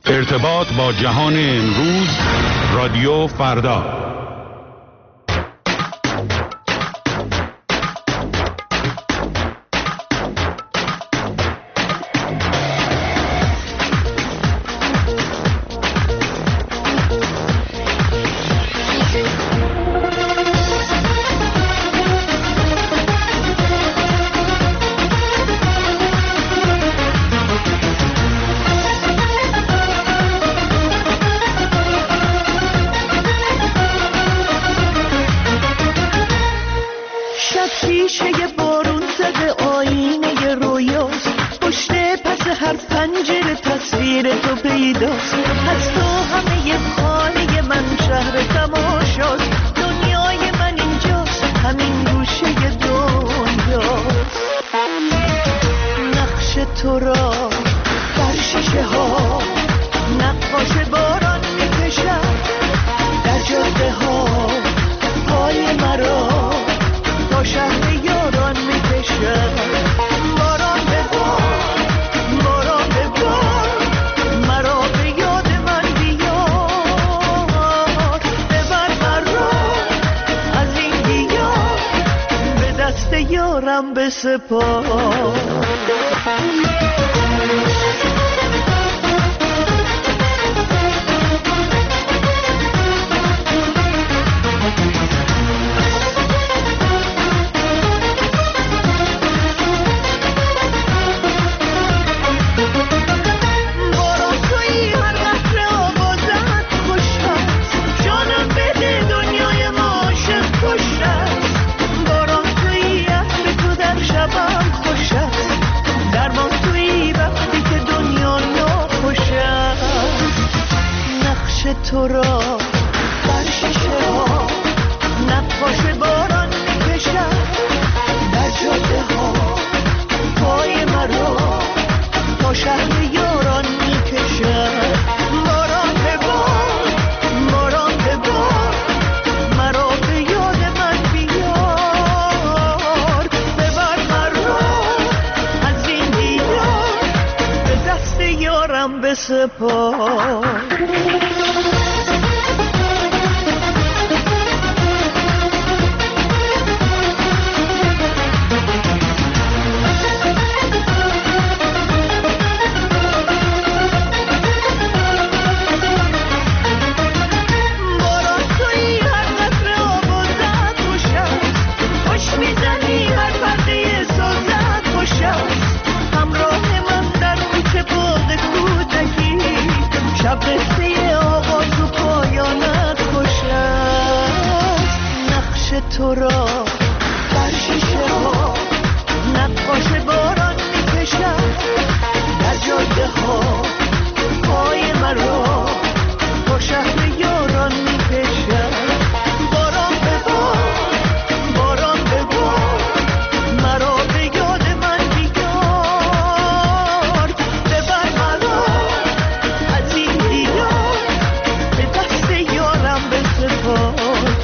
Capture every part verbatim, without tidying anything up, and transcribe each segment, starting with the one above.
ارتباط با جهان امروز، رادیو فردا. تو را در شیشه ها نقاش باران میکشد، در جاده ها پای مرا تا شهر یاران میکشد. باران به بار، باران به بار، مرا به یاد من بیار. ببر مرا از این دیار، به دست یارم بسپار. تو را در شیشه ها نقاش باران میکشد، در جاده ها پای مرا با شهر یاران میکشد. باران به بار، باران به بار، مرا به یاد من بیار. ببر مرا از این دیار، به دست یارم بسپار.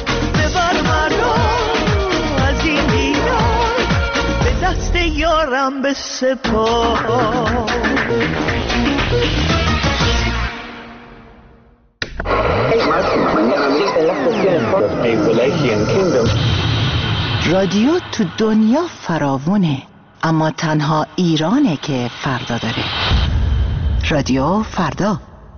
یارم به سپاه. رادیو تو دنیا فراوونه، اما تنها ایرانه که فردا داره. رادیو فردا.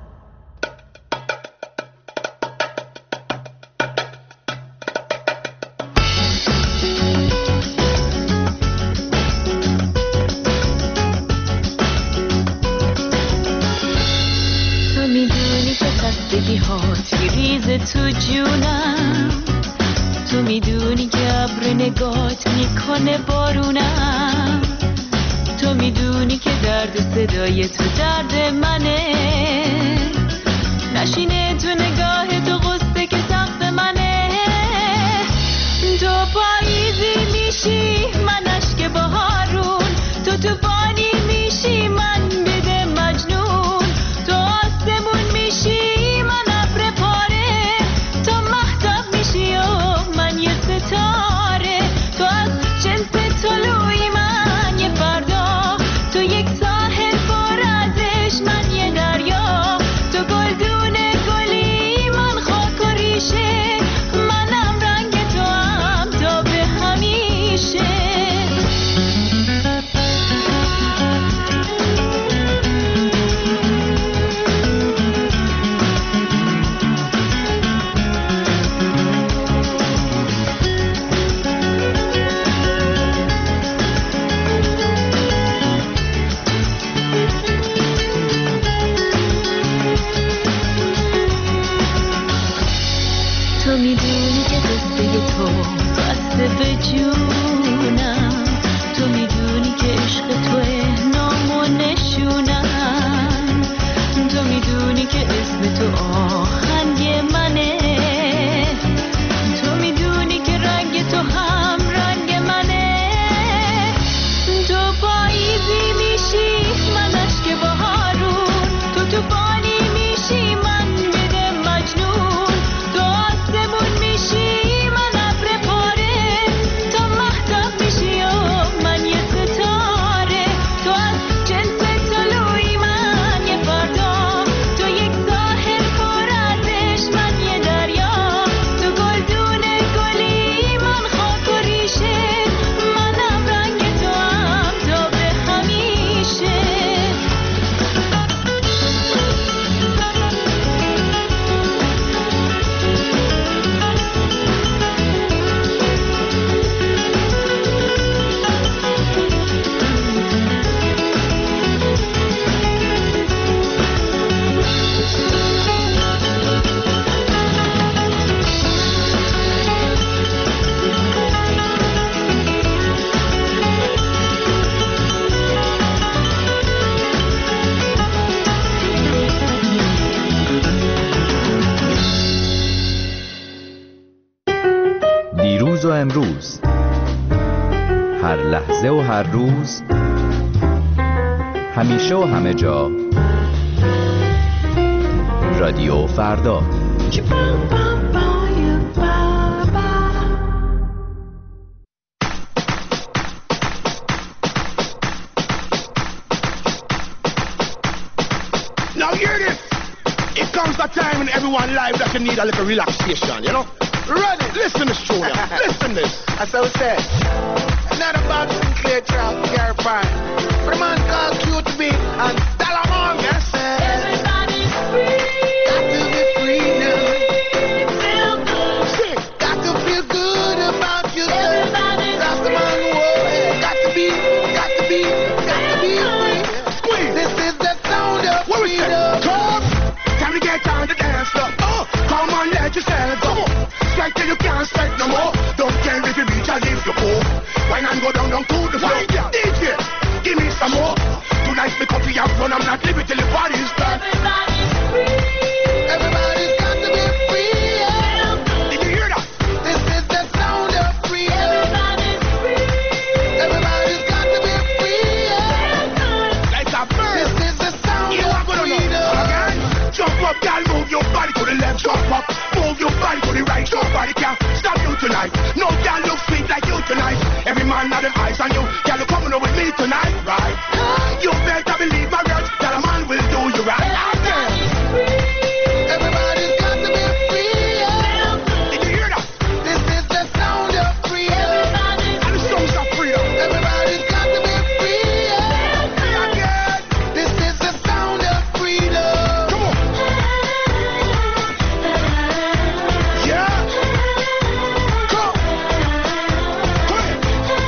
تو جونم، تو میدونی که ابر نگات میکنه بارونم، تو میدونی که درد صدای تو درد منه، نشینه تو نگاه تو غصه که سقف منه. تو پاییزی میشی من اشک بهارون، تو توفانی میشی من بده مجنون، تو آسمون میشی لحظه و هر روز، همیشه و همه جا، رادیو فردا. Now hear this. It comes a time in everyone's life that you need a little relaxation, you know? Ready? Listen to show ya. Listen this. As I was saying, not about Sinclair Trout, Gary Pine. But a man called Q to be and Dalamon, yes, sir. Everybody's free. Got to be free now. Feel good. Sing. Got to feel good about yourself. Everybody's That's the man who yeah. Got to be, got to be, got to be free. Squeeze. This is the sound of what freedom. Come, time to get on the dance floor. Oh, come on, let yourself go. Strike till you can't strike no more. Don't care if you reach or leave your poor. Wine and go down, down to the floor. D J, give me some more. Tonight's the coffee and fun. I'm not leaving till the party's done. Everybody's free. Everybody's got to be free. Yeah. Did you hear that? This is the sound of freedom. Everybody's free. Everybody's got to be free. Yeah. Like a bird. This is the sound you of freedom. Again, jump up, girl, move your body to the left, jump up. Move your body to the right, nobody can stop you tonight. No girl look sweet like you tonight. Every man had them eyes on you. Girl, you coming over with me tonight, right? You better believe my words that a man will do you right. Everybody's free. Everybody's got to be free. Yeah. Did you hear that? This is the sound of freedom. And the songs of freedom. Everybody's got to be free. Yeah. Free again. This is the sound of freedom. Come on. Yeah. Come. Come in.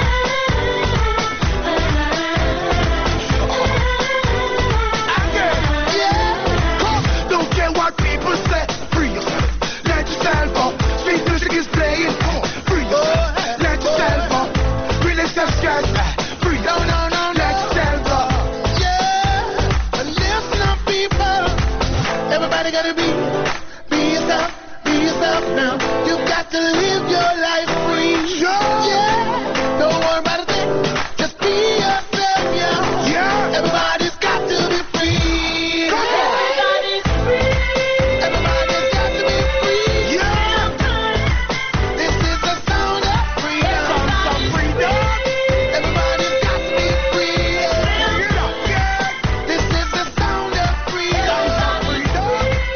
Again. Yeah. Come. Don't care what people say. Free yourself. Let yourself up. Street music is playing. Come on. Free yourself. Let yourself up. Release your stress. Free. No, no, no. Let yourself up. Yeah. And listen up, people. Everybody gotta be, be yourself, be yourself now. You got to live your life free. Yeah. Don't worry about a thing. Just be yourself, yeah. Yeah. Everybody's got to be free. Come on. Everybody's free. Everybody's got to be free. Yeah. This is the sound of freedom. Sound of freedom. Everybody's got to be free. Yeah. This is the sound of freedom. Sound of freedom.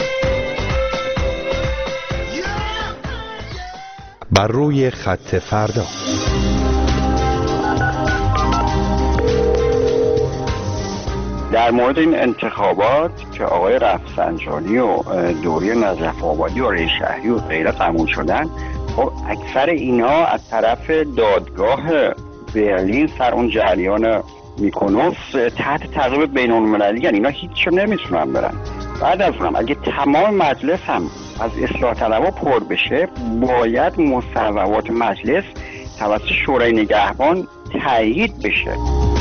Yeah. بر روی خط فردا. در مورد این انتخابات که آقای رفسنجانی و دوری نجف آبادی و رئیس شهری و غیره قبول شدن، خب اکثر اینا از طرف دادگاه برلین سر اون جریان میکونوس تحت تعقیب بین‌المللی، یعنی اینا هیچ رو نمیتونن برن. بعد از اونم اگه تمام مجلس هم از اصلاح طلبها پر بشه، باید مصوبات مجلس توسط شورای نگهبان تایید بشه.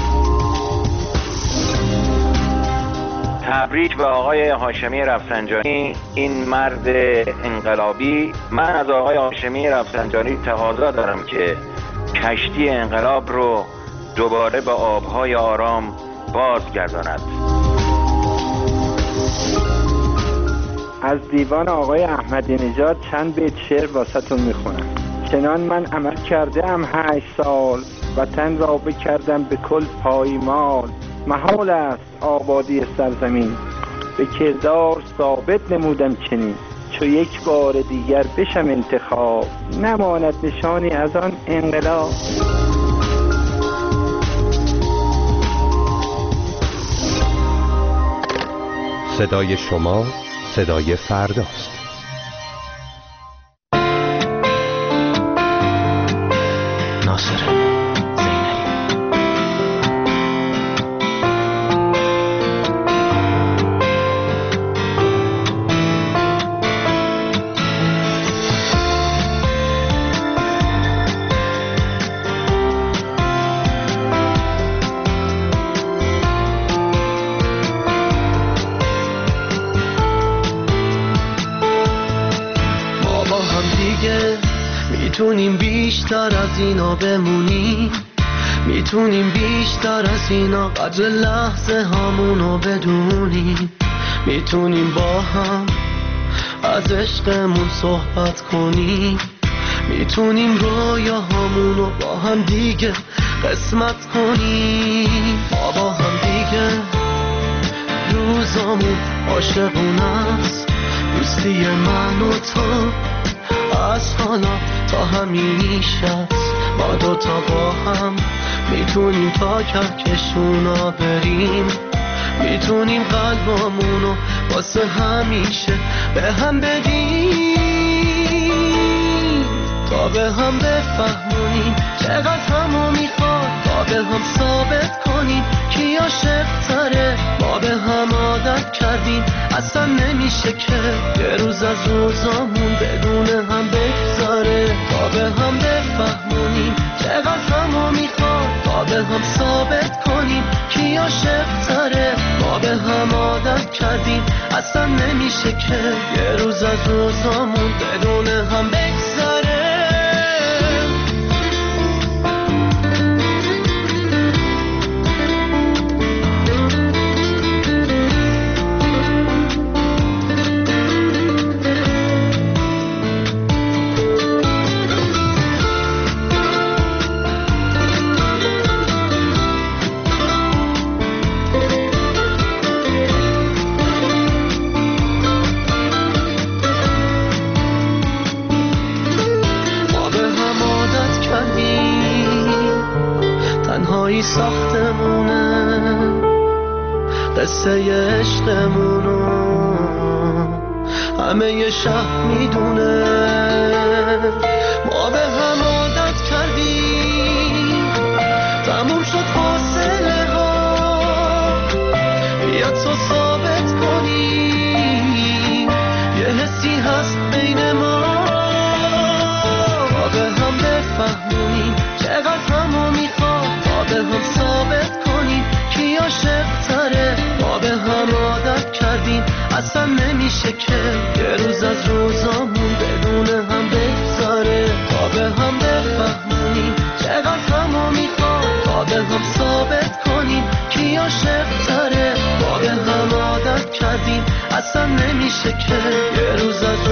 تبریک به آقای هاشمی رفسنجانی، این مرد انقلابی. من از آقای هاشمی رفسنجانی تقاضا دارم که کشتی انقلاب رو دوباره به آبهای آرام بازگرداند. از دیوان آقای احمدی نژاد چند بیت شعر واسهتون میخونم. چنان من عمل کرده ام هشت سال، وطن را بکردم به کل پایمال. محال است آبادی سرزمین، به کردار ثابت نمودم چنین. چو یک بار دیگر بشم انتخاب، نماند نشانی از آن انقلاب. صدای شما صدای فرداست. ناصر میتونیم بیشتر از اینا بمونیم، میتونیم بیشتر از اینا قدر لحظه هامونو بدونیم. میتونیم با هم از عشقمون صحبت کنیم. میتونیم رویاهامونو با هم دیگه قسمت کنیم. ما با هم دیگه روزامون عاشقونه است. دوستی من و تو از حالا تا همیشه است. ما دوتا با هم میتونیم تا کهکشونا بریم. میتونیم قلبامونو واسه همیشه به هم بدیم. تا به هم بفهمونیم چقدر همو میخواد. تا به هم ثابت کنیم کی عاشق تره. ما به هم عادت کردیم اصلا نمیشه که یه روز از روزامون بدون هم بگذاره. تا به هم بفهمونیم چقدر همو میخواد. تا به هم ثابت کنیم کی عاشق تره. ما به هم عادت کردیم اصلا نمیشه که یه روز از روزامون بدون هم بگذاره. تنهایی ساختمونه قصه عشقمونو همه ی شهر میدونه. ما به هم عادت کردیم تموم شد فاصله ها. بیا تو ثابت کنیم یه حسی هست بین ما. ما به هم بفهمونیم چقدر همو میخواد. ما به هم ثابت کنیم کی عاشق تره. ما به هم عادت کردیم اصلا نمیشه که یه روز از روزامون بدون هم بگذاره. تا به هم بفهمونیم چقدر همو میخواد. تا به هم ثابت کنیم کی عاشق تره. ما به هم عادت کردیم اصلا نمیشه که یه روز از